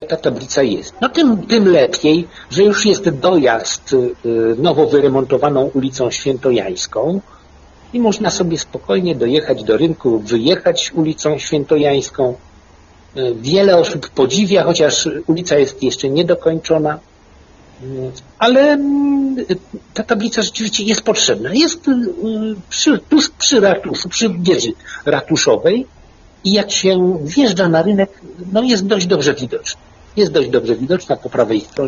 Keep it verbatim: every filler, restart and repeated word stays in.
ta tablica jest. No tym, tym lepiej, że już jest dojazd nowo wyremontowaną ulicą Świętojańską i można sobie spokojnie dojechać do rynku lub wyjechać ulicą Świętojańską. Wiele osób podziwia, chociaż ulica jest jeszcze niedokończona, ale ta tablica rzeczywiście jest potrzebna. Jest przy, tuż przy ratuszu, przy wieży ratuszowej i jak się wjeżdża na rynek, no jest dość dobrze widoczna. Jest dość dobrze widoczna po prawej stronie.